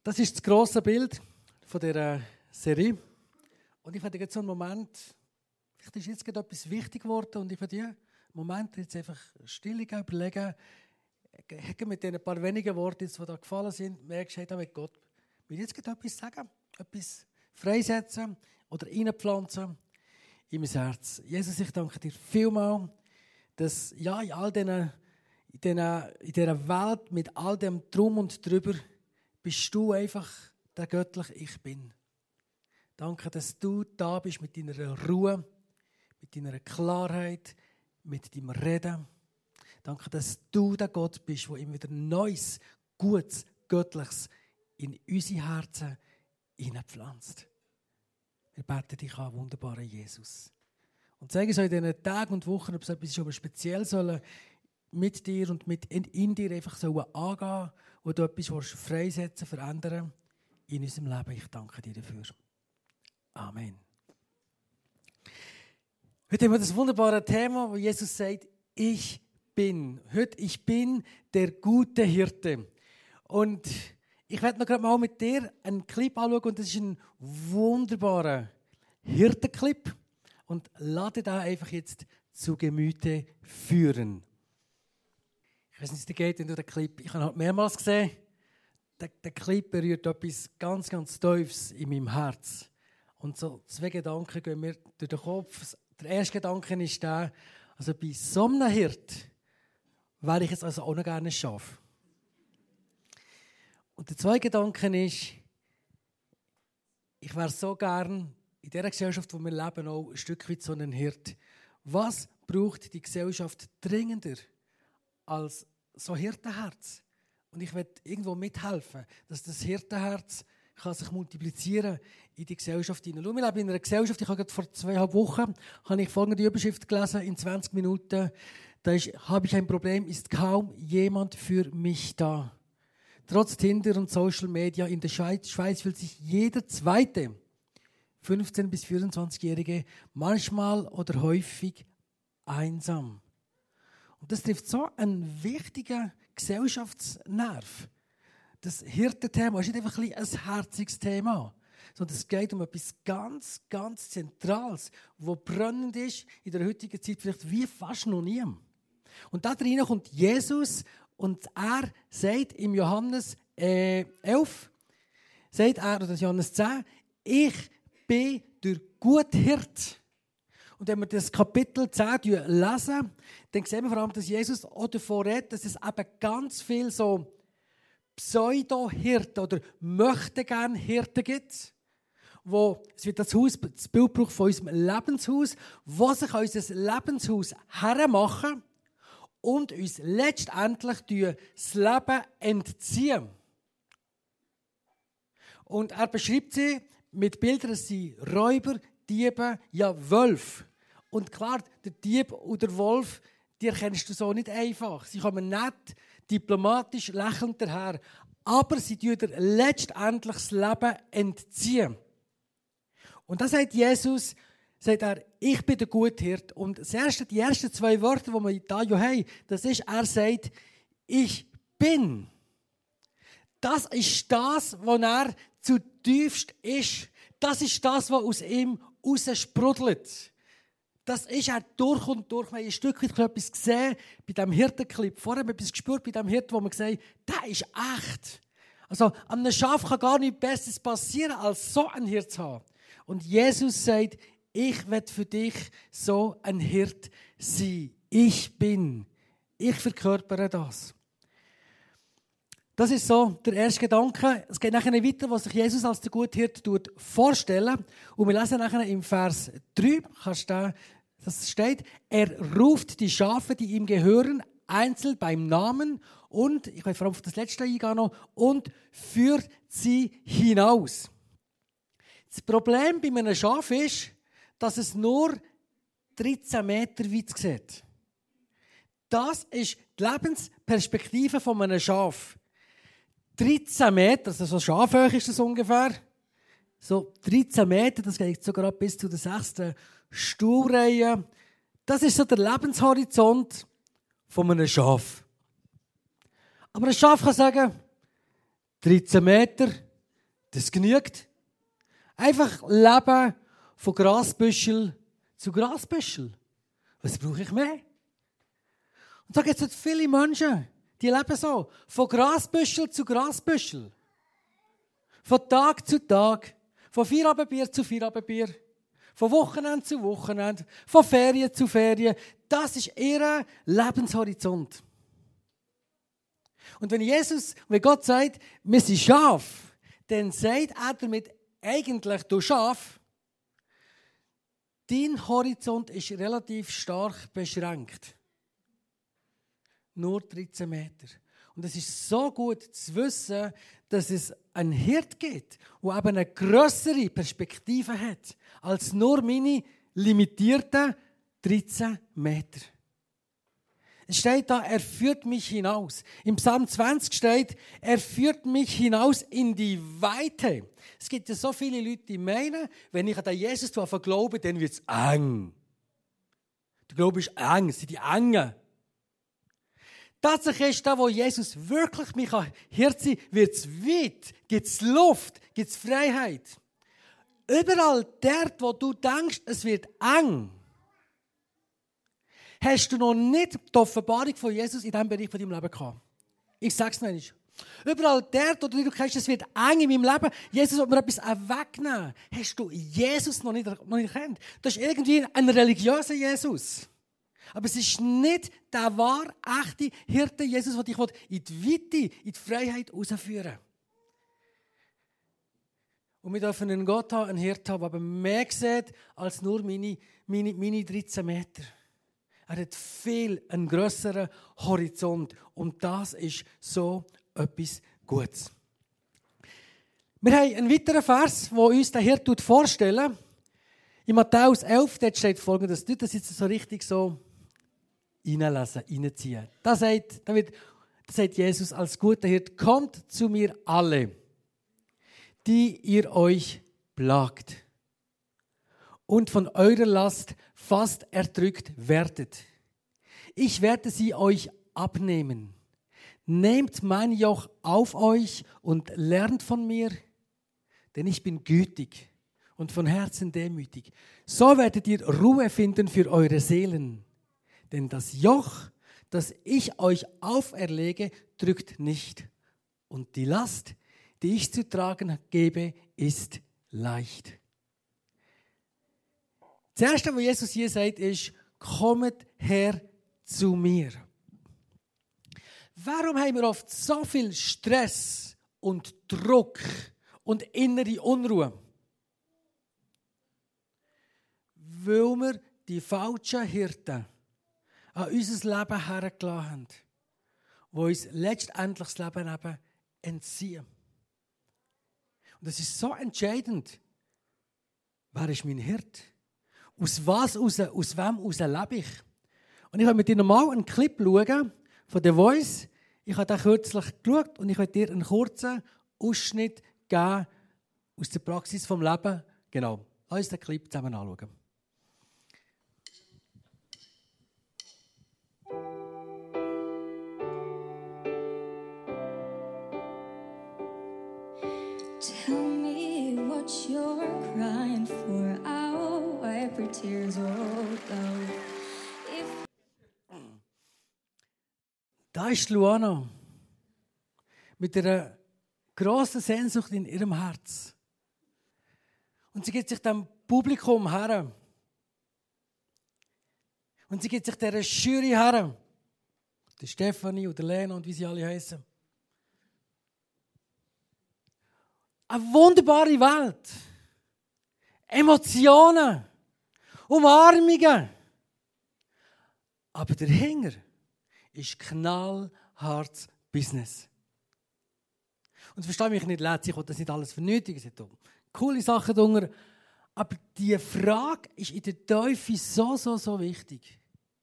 Das ist das grosse Bild von dieser Serie. Und ich werde jetzt so einen Moment, vielleicht ist jetzt gerade etwas wichtig geworden und ich werde diesen Moment jetzt einfach still überlegen, mit den paar wenigen Worten, die da gefallen sind, merkst du, hey, da will Gott mir jetzt gerade etwas sagen, etwas freisetzen oder reinpflanzen in mein Herz. Jesus, ich danke dir vielmals, dass ja, in dieser Welt mit all dem Drum und Drüber bist du einfach der göttliche Ich Bin. Danke, dass du da bist mit deiner Ruhe, mit deiner Klarheit, mit deinem Reden. Danke, dass du der Gott bist, der immer wieder Neues, Gutes, Göttliches in unsere Herzen hineinpflanzt. Wir beten dich an, wunderbarer Jesus. Und zeige uns in diesen Tagen und Wochen, ob es etwas ist, was wir speziell sollen mit dir und in dir einfach angehen sollen, wo du etwas freisetzen, verändern in unserem Leben. Ich danke dir dafür. Amen. Heute haben wir das wunderbare Thema, wo Jesus sagt, ich bin. Heute, ich bin der gute Hirte. Und ich werde noch gerade mal mit dir einen Clip anschauen und das ist ein wunderbarer Hirtenclip. Und lade da einfach jetzt zu Gemüte führen. Ich weiß nicht, wie es dir geht, wenn du den Clip, ich habe ihn mehrmals gesehen, der Clip berührt etwas ganz, ganz Tiefes in meinem Herz. Und so 2 Gedanken gehen mir durch den Kopf. Der erste Gedanke ist der, also bei so einem Hirt wäre ich jetzt also auch noch gerne ein Schaf. Und der zweite Gedanke ist, ich wäre so gern in dieser Gesellschaft, wo wir leben, auch ein Stück weit so ein Hirt. Was braucht die Gesellschaft dringender als so Hirtenherz? Und ich will irgendwo mithelfen, dass das Hirtenherz kann sich multiplizieren in die Gesellschaft hinein. Schau, wir leben in einer Gesellschaft, ich habe gerade vor 2,5 Wochen habe ich folgende Überschrift gelesen, in 20 Minuten. Da habe ich ein Problem, ist kaum jemand für mich da. Trotz Tinder und Social Media in der Schweiz fühlt sich jeder zweite 15- bis 24-Jährige manchmal oder häufig einsam. Und das trifft so einen wichtigen Gesellschaftsnerv. Das Hirtenthema ist nicht einfach ein herziges Thema, sondern es geht um etwas ganz, ganz Zentrales, das brennend ist in der heutigen Zeit, vielleicht wie fast noch nie. Und da drin kommt Jesus und er sagt im Johannes 11, sagt er, oder Johannes 10, ich bin der gute Hirte. Und wenn wir das Kapitel 10 lesen, dann sehen wir vor allem, dass Jesus auch davon redet, dass es eben ganz viel so Pseudo-Hirten oder möchte gern Hirten gibt, wo es wird das Bild braucht von unserem Lebenshaus, wo sich unser Lebenshaus hermachen und uns letztendlich das Leben entziehen. Und er beschreibt sie mit Bildern, es sind Räuber, Diebe, ja Wölfe. Und klar, der Dieb und der Wolf, die erkennst du so nicht einfach. Sie kommen nett, diplomatisch, lächelnd daher. Aber sie tun dir letztendlich das Leben entziehen. Und da sagt Jesus, sagt er, ich bin der gute Hirte. Und die ersten 2 Wörter, die wir da haben, das ist, er sagt, ich bin. Das ist das, was er zutiefst ist. Das ist das, was aus ihm raussprudelt. Das ist er durch und durch. Wir haben ein Stück weit etwas gesehen bei diesem Hirtenclip. Vorher haben wir etwas gespürt bei diesem Hirten, wo wir gesagt haben, der ist echt. Also an einem Schaf kann gar nichts Besseres passieren, als so ein Hirt zu haben. Und Jesus sagt, ich will für dich so ein Hirt sein. Ich bin. Ich verkörpere das. Das ist so der erste Gedanke. Es geht nachher weiter, was sich Jesus als der gute Hirte vorstellen. Und wir lesen nachher im Vers 3, das steht, er ruft die Schafe, die ihm gehören, einzeln beim Namen und, ich will vor allem auf das letzte eingehen noch, und führt sie hinaus. Das Problem bei einem Schaf ist, dass es nur 13 Meter weit sieht. Das ist die Lebensperspektive von einem Schaf. 13 Meter, also so Schafhöhe ist das ungefähr. So 13 Meter, das geht sogar bis zu der 6. Stuhlreihe. Das ist so der Lebenshorizont von einem Schaf. Aber ein Schaf kann sagen, 13 Meter, Das genügt. Einfach leben von Grasbüschel zu Grasbüschel. Was brauche ich mehr? Und so gibt es viele Menschen, die leben so. Von Grasbüschel zu Grasbüschel. Von Tag zu Tag. Von Feierabendbier zu Feierabendbier. Von Wochenende zu Wochenende. Von Ferien zu Ferien. Das ist ihr Lebenshorizont. Und wenn Gott sagt, wir sind Schaf, dann sagt er damit eigentlich, du Schaf, dein Horizont ist relativ stark beschränkt. Nur 13 Meter. Und es ist so gut zu wissen, dass es einen Hirt gibt, der eben eine grössere Perspektive hat, als nur meine limitierten 13 Meter. Es steht da, er führt mich hinaus. Im Psalm 20 steht, er führt mich hinaus in die Weite. Es gibt ja so viele Leute, die meinen, wenn ich an den Jesus glaube, dann wird es eng. Der Glaube ist eng, es sind die Engen. Tatsächlich ist da, wo Jesus wirklich mich Hirt sein kann, wird es weit, gibt es Luft, gibt es Freiheit. Überall dort, wo du denkst, es wird eng, hast du noch nicht die Offenbarung von Jesus in diesem Bereich von deinem Leben gehabt. Ich sage es noch einmal. Überall dort, wo du kennst, es wird eng in meinem Leben, Jesus wird mir etwas wegnehmen, hast du Jesus noch nicht erkannt. Das ist irgendwie ein religiöser Jesus. Aber es ist nicht der wahre, echte Hirte Jesus, der dich in die Weite, in die Freiheit herausführen will. Und wir dürfen einen Gott haben, einen Hirte haben, der mehr sieht als nur meine 13 Meter. Er hat einen grösseren Horizont. Und das ist so etwas Gutes. Wir haben einen weiteren Vers, der uns der Hirte vorstellt. In Matthäus 11 dort steht Folgendes. Das jetzt so richtig so reinlesen, reinziehen. Da sagt Jesus als guter Hirt, kommt zu mir alle, die ihr euch plagt und von eurer Last fast erdrückt werdet. Ich werde sie euch abnehmen. Nehmt mein Joch auf euch und lernt von mir, denn ich bin gütig und von Herzen demütig. So werdet ihr Ruhe finden für eure Seelen. Denn das Joch, das ich euch auferlege, drückt nicht. Und die Last, die ich zu tragen gebe, ist leicht. Das Erste, was Jesus hier sagt, ist, kommt her zu mir. Warum haben wir oft so viel Stress und Druck und innere Unruhe? Weil wir die falschen Hirten an unser Leben hergelassen haben, die uns letztendlich das Leben eben entziehen. Und das ist so entscheidend. Wer ist mein Hirt? Aus wem raus lebe ich? Und ich werde mit dir nochmal einen Clip schauen von The Voice. Ich habe den kürzlich geschaut und ich werde dir einen kurzen Ausschnitt geben aus der Praxis vom Leben. Genau. Lass uns den Clip zusammen anschauen. Tell me what you're crying for. I'll wipe your tears all down. Da ist Luana mit einer grossen Sehnsucht in ihrem Herz. Und sie gibt sich dem Publikum her. Und sie gibt sich dieser Jury her. Der Stefanie oder Lena und wie sie alle heißen. Eine wunderbare Welt. Emotionen. Umarmungen. Aber dahinter ist knallhartes Business. Und verstehe mich nicht leid, ich will das nicht alles vernötigen. Es sind coole Sachen drunter. Aber die Frage ist in der Tiefe so wichtig.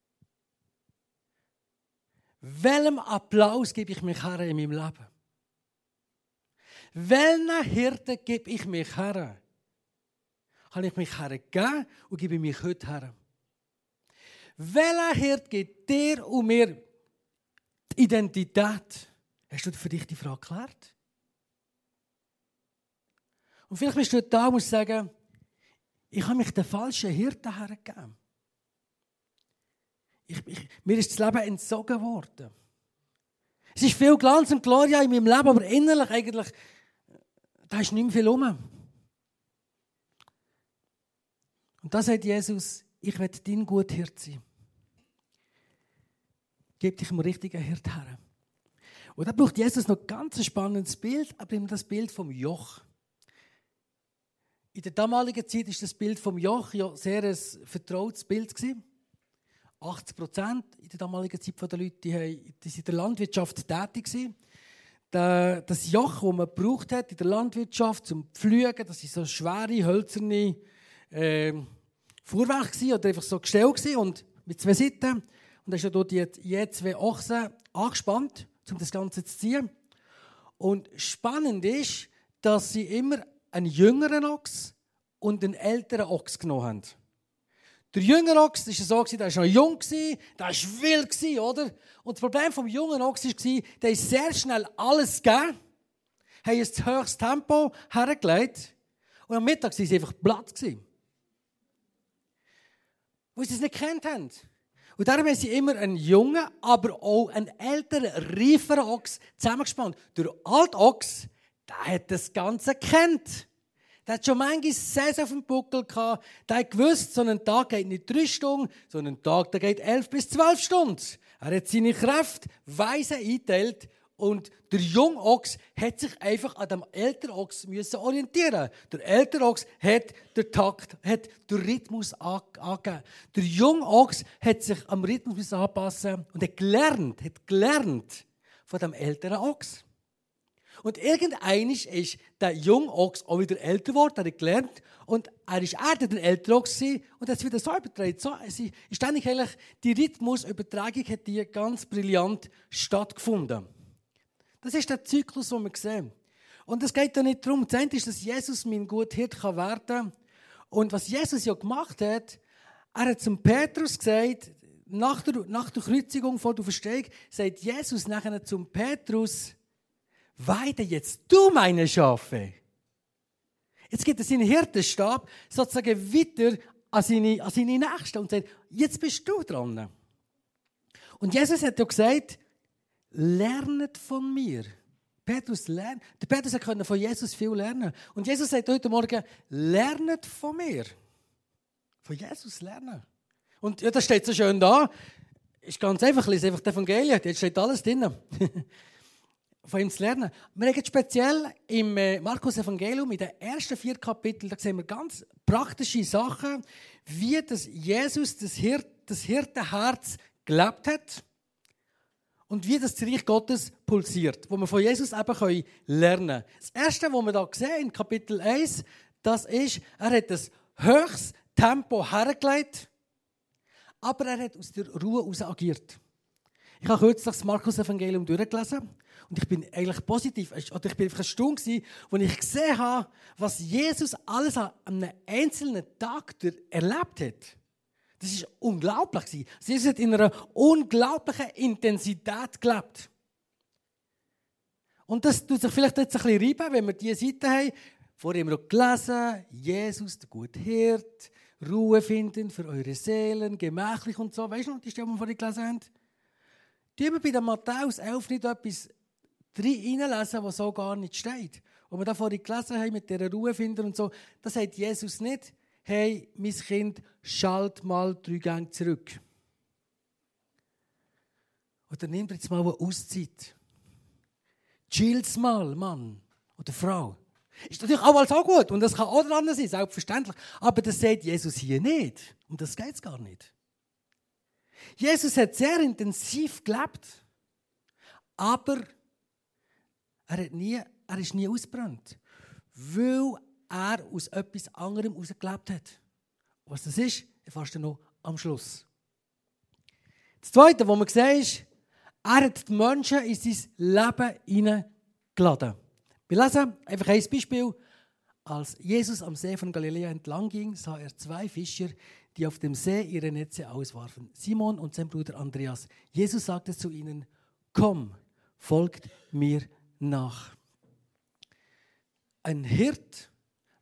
Welchem Applaus gebe ich mich her in meinem Leben? Welchen Hirten gebe ich mich her? Kann ich mich hergeben und gebe mich heute her? Welcher Hirt gibt dir und mir die Identität? Hast du für dich die Frage geklärt? Und vielleicht bist du da und musst sagen, ich habe mich den falschen Hirten hergegeben. Mir ist das Leben entzogen worden. Es ist viel Glanz und Gloria in meinem Leben, aber innerlich eigentlich, da ist nicht mehr viel rum. Und da sagt Jesus, ich will dein guter Hirte sein. Gib dich dem richtigen Hirt her. Und da braucht Jesus noch ein ganz spannendes Bild, aber eben das Bild vom Joch. In der damaligen Zeit war das Bild vom Joch ja sehr ein vertrautes Bild. 80% in der damaligen Zeit der Leute, die waren in der Landwirtschaft tätig. Das Joch, das man gebraucht hat in der Landwirtschaft zum Pflügen, das waren so schwere, hölzerne Fuhrwerke oder einfach so Gestell und mit 2 Seiten. Und da ist ja dort je 2 Ochsen angespannt, um das Ganze zu ziehen. Und spannend ist, dass sie immer einen jüngeren Ochs und einen älteren Ochs genommen haben. Der jüngere Ochs war so, der war noch jung, der war wild, oder? Und das Problem des jungen Ochs war, der ist sehr schnell alles gegeben, haben ein höchstes Tempo hergelegt und am Mittag waren sie einfach platt. Weil sie es nicht gekannt haben. Und darum haben sie immer einen jungen, aber auch einen älteren, reiferen Ochs zusammengespannt. Der alte Ochs, der hat das Ganze gekannt. Der hat schon manche Saison auf dem Buckel gehabt. Der hat gewusst, so ein Tag geht nicht 3 Stunden, sondern ein Tag der geht 11 bis 12 Stunden. Er hat seine Kräfte weise eingeteilt und der junge Ochs hat sich einfach an dem älteren Ochs orientieren. Der ältere Ochs hat den Takt, hat den Rhythmus angegeben. Der junge Ochs hat sich am Rhythmus anpassen und hat gelernt von dem älteren Ochs. Und irgendwann ist der junge Ochs auch wieder älter geworden, er hat gelernt und er der ältere Ochs gewesen, und hat es wieder so übertragen. So, ist eigentlich die Rhythmusübertragung hat die ganz brillant stattgefunden. Das ist der Zyklus, den wir sehen. Und es geht ja nicht darum, das eine ist, dass Jesus mein guter Hirte werden kann. Und was Jesus ja gemacht hat, er hat zum Petrus gesagt, nach der Kreuzigung vor der Verstehung, sagt Jesus nachher zum Petrus, weide jetzt du meine Schafe. Jetzt gibt er seinen Hirtenstab sozusagen weiter an seine Nächsten und sagt, jetzt bist du dran. Und Jesus hat ja gesagt, lernet von mir. Petrus lernt. Der Petrus konnte von Jesus viel lernen. Und Jesus sagt heute Morgen, lernet von mir. Von Jesus lernen. Und ja, das steht so schön da. Ist ganz einfach, lese einfach die Evangelien. Jetzt steht alles drin. Von ihm zu lernen. Wir haben speziell im Markus-Evangelium, in den ersten 4 Kapiteln, da sehen wir ganz praktische Sachen, wie das Jesus das Hirtenherz gelebt hat und wie das Reich Gottes pulsiert, wo wir von Jesus eben lernen können. Das Erste, was wir hier sehen, in Kapitel 1, das ist, er hat das höchste Tempo hergelegt, aber er hat aus der Ruhe heraus agiert. Ich habe kürzlich das Markus-Evangelium durchgelesen und ich bin eigentlich positiv, oder ich bin einfach erstaunt gewesen, als ich gesehen habe, was Jesus alles an einem einzelnen Tag erlebt hat. Das war unglaublich. Jesus hat in einer unglaublichen Intensität gelebt. Und das tut sich vielleicht jetzt ein bisschen reiben, wenn wir diese Seite haben. Vorher haben wir auch gelesen, Jesus, der gute Hirt, Ruhe finden für eure Seelen, gemächlich und so. Weißt du noch, die Stelle, die wir vorhin gelesen haben? Die haben bei der Matthäus 11 nicht etwas reinlesen, was so gar nicht steht. Und wir da vorhin gelesen haben mit dieser Ruhe finden und so, das sagt Jesus nicht, hey, mein Kind, schalt mal 3 Gänge zurück. Oder nimm jetzt mal eine Auszeit. Chill's mal, Mann oder Frau. Ist natürlich auch alles auch gut und das kann auch dran sein, selbstverständlich. Aber das sagt Jesus hier nicht. Um das geht es gar nicht. Jesus hat sehr intensiv gelebt, aber er ist nie ausgebrannt, weil er aus etwas anderem herausgelebt hat. Was das ist, erfährst du noch am Schluss. Das Zweite, was wir sehen, ist, er hat die Menschen in sein Leben hineingeladen. Wir lesen einfach ein Beispiel. Als Jesus am See von Galiläa entlang ging, sah er 2 Fischer, die auf dem See ihre Netze auswarfen. Simon und sein Bruder Andreas. Jesus sagte zu ihnen, komm, folgt mir nach. Ein Hirt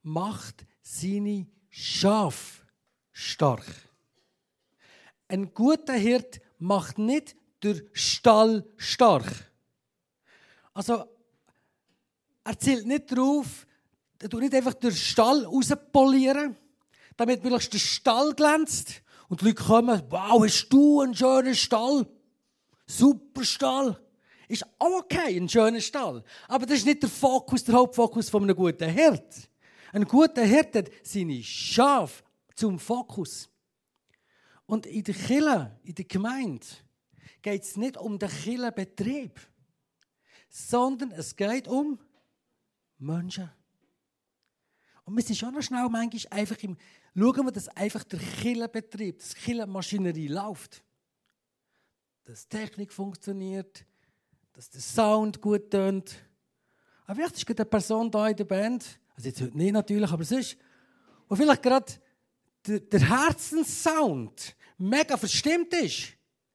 macht seine Schafe stark. Ein guter Hirt macht nicht den Stall stark. Also, er zielt nicht darauf, er tut nicht einfach den Stall rauspolieren, damit möglichst der Stall glänzt und die Leute kommen, wow, hast du einen schönen Stall? Super Stall. Ist auch okay, ein schöner Stall. Aber das ist nicht der Fokus, der Hauptfokus von einem guten Hirt. Ein guter Hirt hat seine Schafe zum Fokus. Und in der Kirche, in der Gemeinde, geht es nicht um den Kirchenbetrieb, sondern es geht um Menschen. Und wir sind schon noch schnell manchmal einfach schauen wir, dass einfach der Kirchenbetrieb, dass die Kirchenmaschinerie läuft. Dass die Technik funktioniert, dass der Sound gut tönt. Aber vielleicht ist gerade eine Person da in der Band, also jetzt heute nicht natürlich, aber sonst, wo vielleicht gerade der Herzenssound mega verstimmt ist.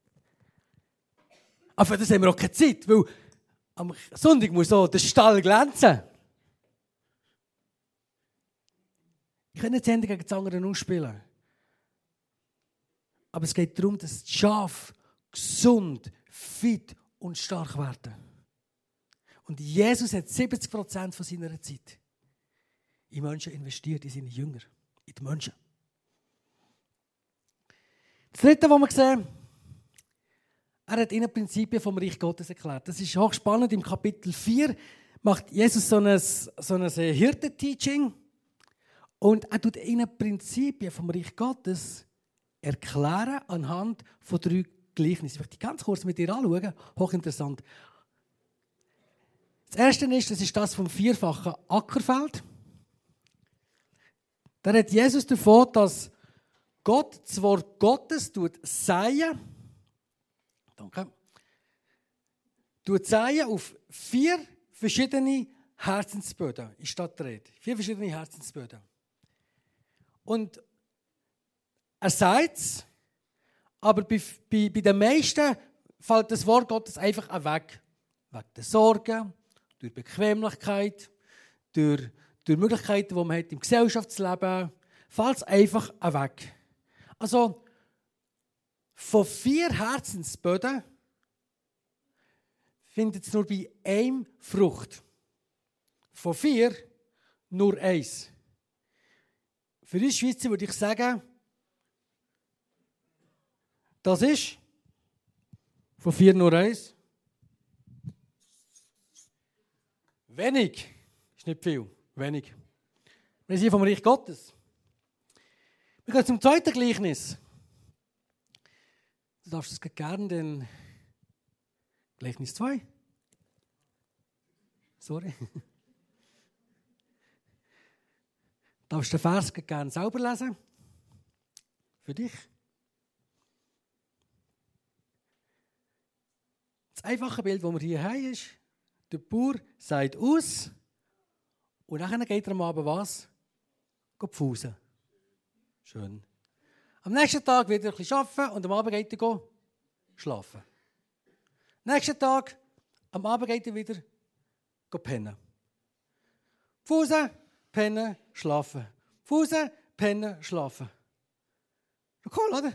Aber für das haben wir auch keine Zeit, weil am Sonntag muss so der Stall glänzen. Ich kann nicht das Ende gegen das andere ausspielen. Aber es geht darum, dass die Schafe gesund, fit und stark werden. Und Jesus hat 70% von seiner Zeit in Menschen investiert, in seine Jünger, in die Menschen. Das Dritte, was wir sehen, er hat ihnen Prinzipien vom Reich Gottes erklärt. Das ist hochspannend. Im Kapitel 4 macht Jesus so ein Hirten-Teaching und er tut ihnen Prinzipien vom Reich Gottes erklären anhand von 3 Gleichnissen. Ich möchte ganz kurz mit dir anschauen. Hochinteressant. Das erste ist das vom 4-fachen Ackerfeld. Da redet Jesus davon, dass Gott das Wort Gottes säen. Danke. Säen auf 4 verschiedene Herzensböden. Ist das die Rede? 4 verschiedene Herzensböden. Und er sagt es, aber bei den meisten fällt das Wort Gottes einfach weg. Wegen der Sorgen, durch Bequemlichkeit, durch Möglichkeiten, die man hat im Gesellschaftsleben, fällt es einfach weg. Also, von 4 Herzensböden findet es nur bei einem Frucht. Von 4 nur 1. Für uns Schweizer würde ich sagen, das ist von 4 nur 1. Wenig. Ist nicht viel. Wenig. Wir sind vom Reich Gottes. Wir gehen zum zweiten Gleichnis. Du darfst es gerne, den Gleichnis 2. Sorry. Du darfst den Vers gerne selber lesen. Für dich. Das einfache Bild, das wir hier haben, ist, der Bauer sagt aus und dann geht er am Abend was? Pfusen. Schön. Am nächsten Tag wird er ein bisschen arbeiten und am Abend geht er schlafen. Am nächsten Tag, am Abend geht er wieder pennen. Pfusen, pennen, schlafen. Pfusen, pennen, schlafen. Cool, oder?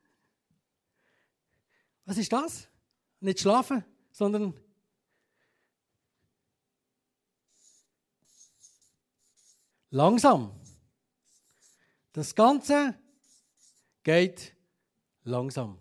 Was ist das? Nicht schlafen, sondern langsam. Das Ganze geht langsam.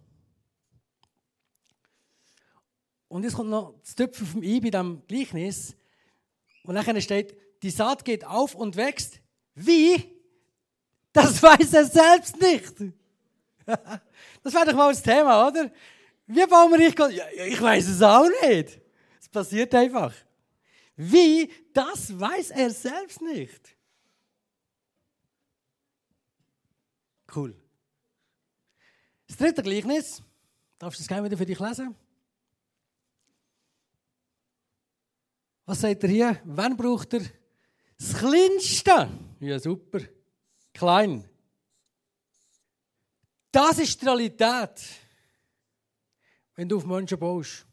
Und jetzt kommt noch das Töpfchen vom I bei diesem Gleichnis. Und dann steht, die Saat geht auf und wächst. Wie? Das weiß er selbst nicht. Das wäre doch mal das Thema, oder? Wie bauen wir Reich Gottes? Ja, ich weiß es auch nicht. Es passiert einfach. Wie? Das weiß er selbst nicht. Cool. Das dritte Gleichnis. Darfst du das gerne wieder für dich lesen? Was sagt er hier? Wann braucht er das Kleinste? Ja, super. Klein. Das ist die Realität, wenn du auf Menschen baust.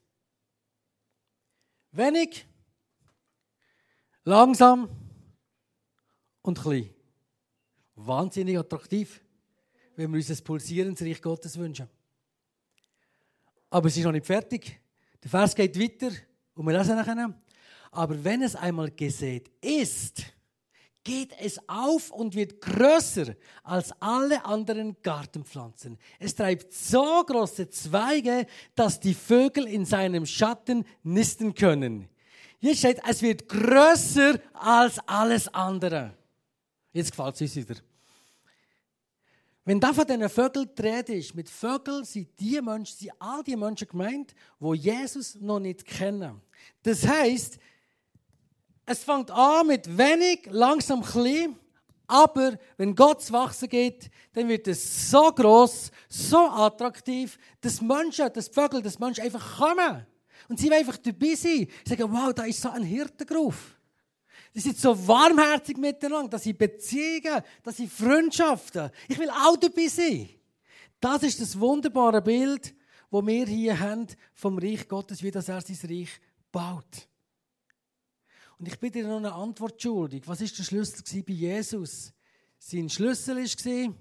Wenig, langsam und klein. Wahnsinnig attraktiv, wenn wir uns ein pulsierendes Reich Gottes wünschen. Aber es ist noch nicht fertig. Der Vers geht weiter und wir lesen nachher. Aber wenn es einmal gesät ist, geht es auf und wird größer als alle anderen Gartenpflanzen. Es treibt so große Zweige, dass die Vögel in seinem Schatten nisten können. Hier steht, es wird größer als alles andere. Jetzt gefällt es uns wieder. Wenn da von diesen Vögeln die Rede ist, mit Vögeln sind all die Menschen gemeint, die Jesus noch nicht kennen. Das heisst, es fängt an mit wenig, langsam klein, aber wenn Gott zu wachsen geht, dann wird es so gross, so attraktiv, dass Menschen, dass Vögel, dass Menschen einfach kommen. Und sie wollen einfach dabei sein. Sie sagen, wow, da ist so ein Hirtenruf. Die sind so warmherzig miteinander, dass sie Beziehungen, dass sie Freundschaften. Ich will auch dabei sein. Das ist das wunderbare Bild, das wir hier haben vom Reich Gottes, wie das er sein Reich baut. Und ich bin dir noch eine Antwort schuldig. Was war der Schlüssel bei Jesus? Sein Schlüssel war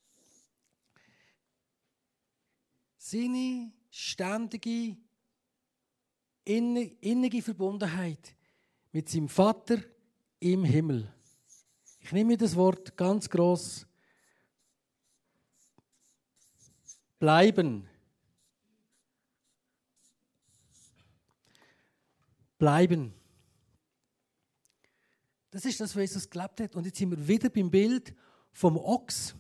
seine ständige, innige Verbundenheit mit seinem Vater im Himmel. Ich nehme das Wort ganz gross. Bleiben. Bleiben. Das ist das, was Jesus gelebt hat. Und jetzt sind wir wieder beim Bild vom Ochs.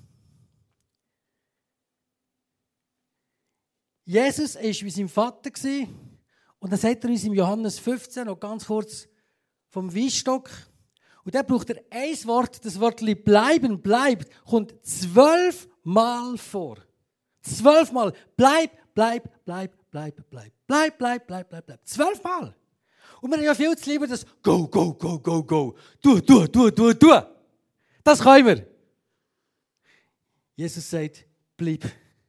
Jesus war wie sein Vater. Und dann sagt er uns im Johannes 15 noch ganz kurz vom Weinstock. Und dann braucht er ein Wort, das Wort bleiben, bleibt, kommt 12 Mal vor. 12 Mal. Bleib, bleib, bleib, bleib, bleib. Bleib, bleib, bleib, bleib, bleib. 12 Mal. Und wir haben ja viel zu lieber das Go, go, go, go, go. Du. Das können wir. Jesus sagt, bleib.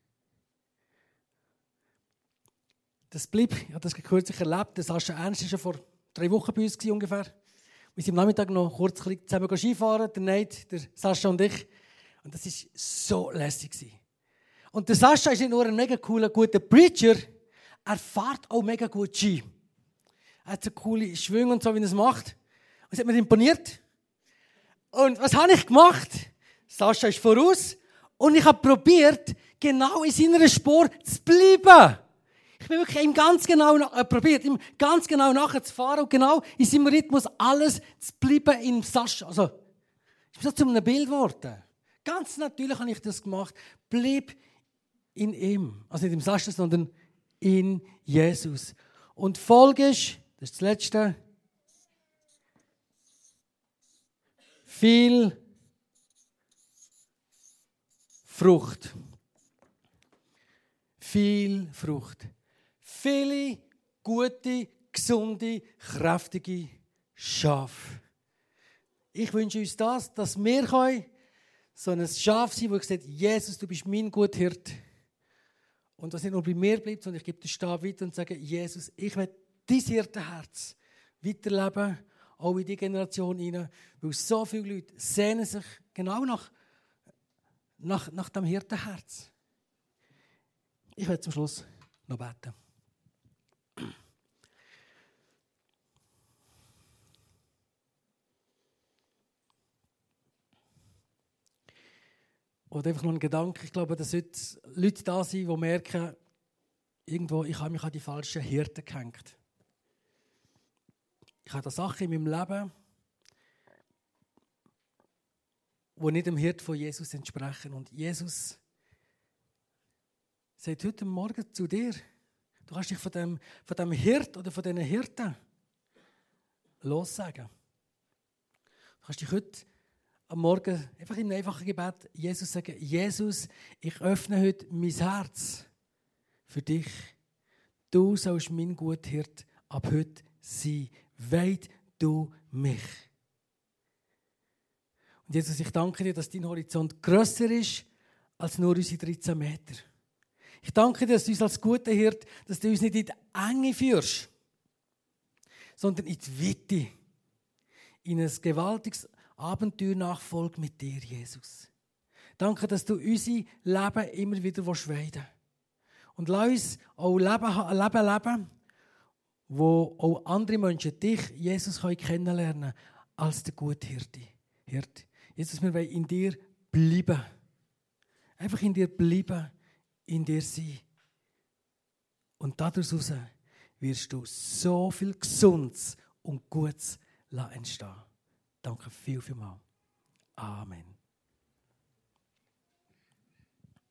Das blieb, ich habe das kürzlich erlebt. Das Sascha Ernst war schon vor 3 Wochen bei uns ungefähr. Wir sind am Nachmittag noch kurz zusammen Skifahren, der Nate, der Sascha und ich. Und das war so lässig. Und der Sascha ist nicht nur ein mega cooler, guter Preacher, er fährt auch mega gut Ski. Er hat so coole Schwünge und so, wie er es macht. Und es hat mir imponiert. Und was habe ich gemacht? Sascha ist voraus. Und ich habe probiert, genau in seiner Spur zu bleiben. Ich bin wirklich ihm ganz genau probiert, ihm ganz genau nachzufahren und genau in seinem Rhythmus alles zu bleiben in Sascha. Also, ich bin so zu einem Bild geworden. Ganz natürlich habe ich das gemacht. Bleib in ihm. Also nicht im Sascha, sondern in Jesus. Und folgest, das ist das Letzte, viel Frucht. Viel Frucht. Viele gute, gesunde, kräftige Schafe. Ich wünsche uns das, dass wir so ein Schaf sein können, das sagt, Jesus, du bist mein guter Hirte. Und dass nicht nur bei mir bleibt, sondern ich gebe den Stab weiter und sage, Jesus, ich will dein Hirtenherz weiterleben, auch in die Generation hinein, weil so viele Leute sehnen sich genau nach dem Hirtenherz. Ich werde zum Schluss noch beten. Oder einfach noch ein Gedanke. Ich glaube, dass heute Leute da sind, die merken, irgendwo, ich habe mich an die falschen Hirten gehängt. Ich habe da Sachen in meinem Leben, die nicht dem Hirt von Jesus entsprechen. Und Jesus sagt heute Morgen zu dir, du kannst dich von dem Hirt oder von diesen Hirten lossagen. Du kannst dich heute am Morgen einfach in einem einfachen Gebet Jesus sagen, Jesus, ich öffne heute mein Herz für dich. Du sollst mein guter Hirt ab heute sein. Weid du mich. Und Jesus, ich danke dir, dass dein Horizont grösser ist als nur unsere 13 Meter. Ich danke dir, dass du uns als guter Hirt, dass du uns nicht in die Enge führst, sondern in die Weite, in ein gewaltiges Abenteuernachfolge mit dir, Jesus. Danke, dass du unser Leben immer wieder weiden willst. Und lass uns auch ein Leben, wo auch andere Menschen dich, Jesus, kennenlernen können als der gute Hirte. Jesus, wir wollen in dir bleiben. Einfach in dir bleiben, in dir sein. Und daraus wirst du so viel Gesundes und Gutes entstehen. Danke vielmals. Amen.